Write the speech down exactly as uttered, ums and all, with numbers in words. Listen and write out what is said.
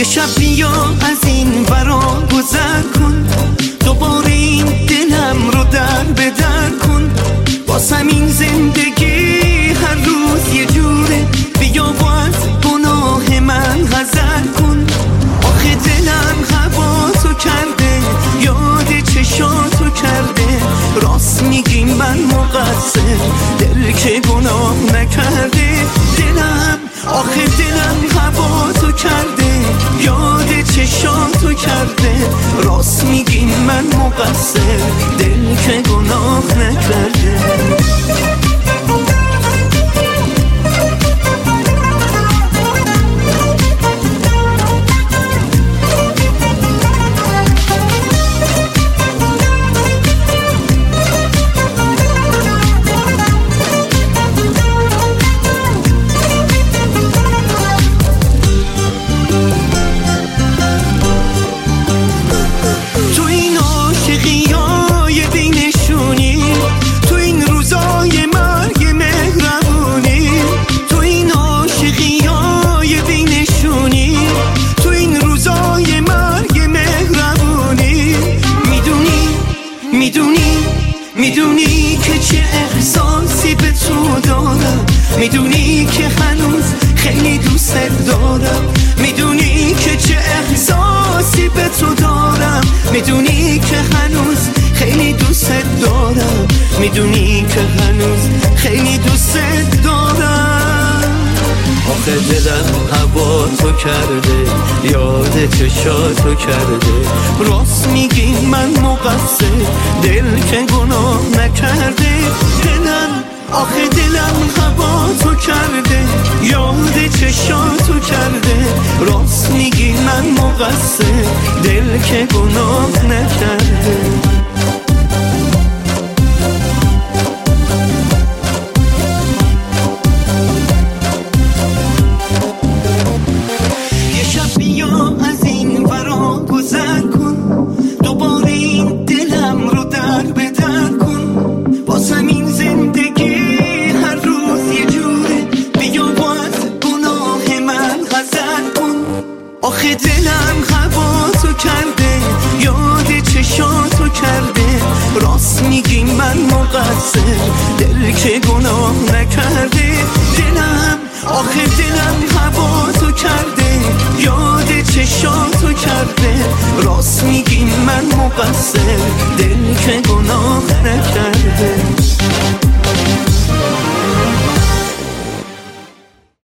یه شب بیا از این ورا گذر کن، دوباره این دلم رو در به در کن. واسم این زندگی هر روز یه جوره، بیا و از گناه من حذر کن. آخه دلم هواتو کرده، یاد چشاتو کرده. راست میگی من مقصر، دل که گناه نکرده. دلم آخه دلم هواتو کرده، یاد چشاتو کرده. راست میگی من مقصر، دل که گناه نکرده. میدونی میدونی که چه احساسی به تو دارم، میدونی که هنوز خیلی دوست دارم. میدونی که چه احساسی به تو دارم، میدونی که هنوز خیلی دوست دارم. میدونی که هنوز خیلی دوست دارم. آخه دلم هوا تو کرده، یاد چشاتو کرده. راست میگی من مقصر، دل که گناه نکرده. دلم آخه دلم هوا تو کرده، یاد چشاتو کرده. راست میگی من مقصر، دل که گناه نکرده. آخه دلم هواتو کرده، یاد چشاتو کرده. راست میگی من مقصر، دل که گناه نکرده. دلم آخه دلم هواتو کرده، یاد چشاتو کرده.